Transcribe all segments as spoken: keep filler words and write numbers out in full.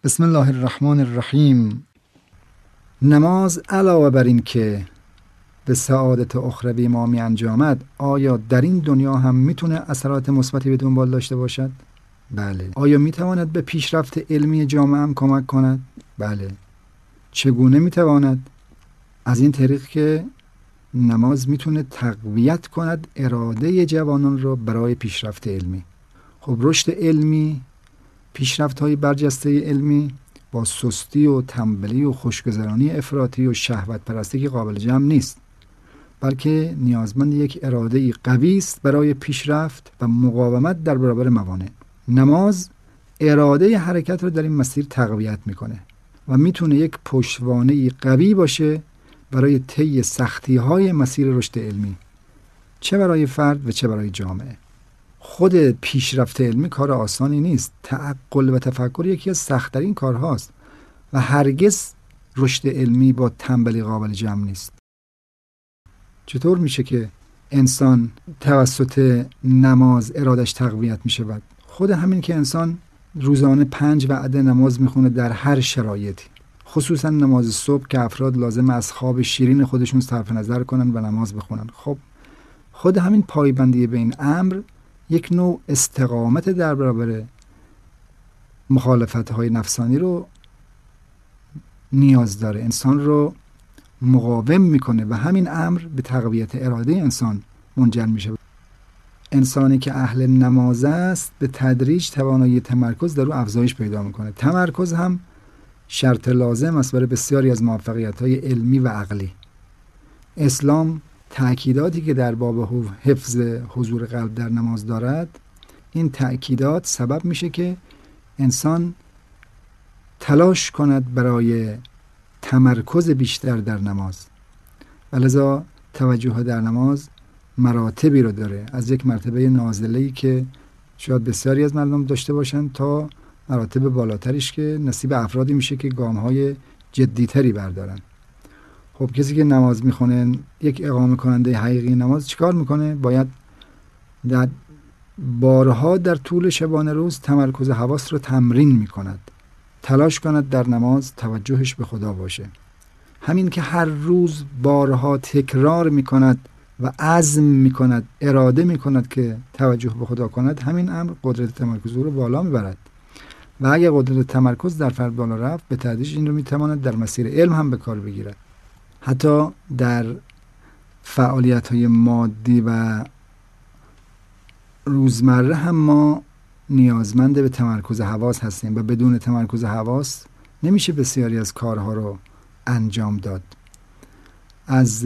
بسم الله الرحمن الرحیم. نماز علاوه بر این که به سعادت اخروی ما می انجامد، آیا در این دنیا هم میتونه اثرات مثبتی به دنبال داشته باشد؟ بله. آیا میتواند به پیشرفت علمی جامعه هم کمک کند؟ بله. چگونه میتواند؟ از این طریق که نماز میتونه تقویت کند اراده جوانان را برای پیشرفت علمی. خب رشد علمی، پیشرفت های برجسته علمی با سستی و تنبلی و خوشگذرانی افراطی و شهوت پرستی که قابل جمع نیست، بلکه نیازمند یک اراده قوی است برای پیشرفت و مقاومت در برابر موانع. نماز اراده حرکت رو در این مسیر تقویت میکنه و میتونه یک پشتوانه قوی باشه برای طی سختی های مسیر رشد علمی، چه برای فرد و چه برای جامعه. خود پیشرفت علمی کار آسانی نیست. تعقل و تفکر یکی از سخت‌ترین کارهاست و هرگز رشد علمی با تنبلی قابل جمع نیست. چطور میشه که انسان توسط نماز ارادش تقویت میشه؟ بعد خود همین که انسان روزانه پنج وعده نماز میخونه در هر شرایطی، خصوصا نماز صبح که افراد لازم از خواب شیرین خودشون صرف نظر کنن و نماز بخونن. خب خود همین پایبندی به این امر یک نوع استقامت در برابر مخالفت‌های نفسانی رو نیاز داره، انسان رو مقاوم میکنه و همین امر به تقویت اراده انسان منجر میشه. انسانی که اهل نماز است به تدریج توانایی تمرکز در او افزایش پیدا میکنه. تمرکز هم شرط لازم است برای بسیاری از موفقیت‌های علمی و عقلی. اسلام تأکیداتی که در باب حفظ حضور قلب در نماز دارد، این تأکیدات سبب میشه که انسان تلاش کند برای تمرکز بیشتر در نماز. ولذا توجه در نماز مراتبی رو داره، از یک مرتبه نازله‌ای که شاید بسیاری از مردم داشته باشن تا مراتب بالاترش که نصیب افرادی میشه که گام‌های جدی‌تری بردارن. خب کسی که نماز میخونه، یک اقامه کننده حقیقی نماز چیکار میکنه؟ باید در بارها در طول شبانه روز تمرکز حواس رو تمرین میکند، تلاش کند در نماز توجهش به خدا باشه. همین که هر روز بارها تکرار میکند و عزم میکند، اراده میکند که توجه به خدا کند، همین امر قدرت تمرکز رو بالا میبرد و اگر قدرت تمرکز در فرد بالا رفت، به تدریج این رو میتواند در مسیر علم هم به کار بگیرد. حتی در فعالیت‌های مادی و روزمره هم ما نیازمند به تمرکز حواس هستیم و بدون تمرکز حواس نمیشه بسیاری از کارها رو انجام داد. از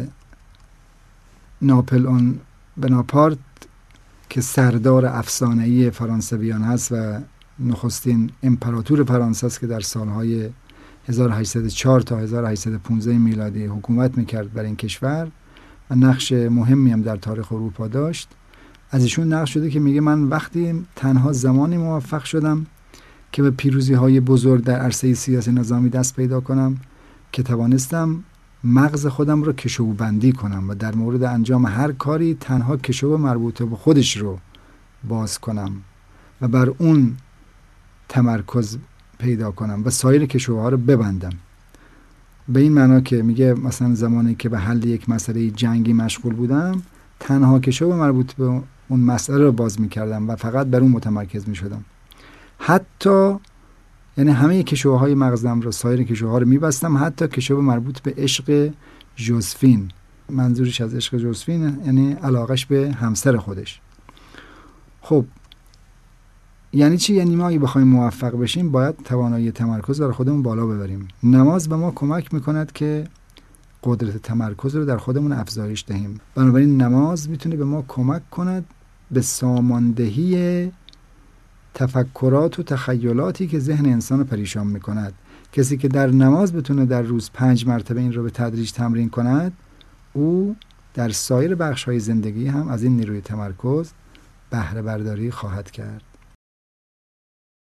ناپلئون بناپارت که سردار افسانه‌ای فرانسویان هست و نخستین امپراتور فرانسه است که در سالهای هزار و هشتصد و چهار تا هزار و هشتصد و پانزده میلادی حکومت میکرد بر این کشور و نقش مهمی هم در تاریخ اروپا داشت، از ایشون نقل شده که میگه من وقتی تنها زمانی موفق شدم که به پیروزی های بزرگ در عرصه سیاسی نظامی دست پیدا کنم که توانستم مغز خودم رو کشو بندی کنم و در مورد انجام هر کاری تنها کشو مربوطه به خودش رو باز کنم و بر اون تمرکز پیدا کنم و سایر کشوها رو ببندم. به این معنا که میگه مثلا زمانی که به حل یک مسئله جنگی مشغول بودم، تنها کشو مربوط به اون مسئله رو باز میکردم و فقط بر اون متمرکز میشدم. حتی یعنی همه کشوهای مغزم رو، سایر کشوها رو میبستم، حتی کشو مربوط به عشق ژوزفین. منظورش از عشق ژوزفین یعنی علاقش به همسر خودش. خب یعنی چی؟ یعنی ما اگه بخوایم موفق بشیم باید توانایی تمرکز در خودمون بالا ببریم. نماز به ما کمک میکند که قدرت تمرکز رو در خودمون افزایش دهیم. بنابراین نماز میتونه به ما کمک کند به ساماندهی تفکرات و تخیلاتی که ذهن انسان رو پریشان میکند. کسی که در نماز بتونه در روز پنج مرتبه این رو به تدریج تمرین کند، او در سایر بخش‌های زندگی هم از این نیروی تمرکز بهره برداری خواهد کرد.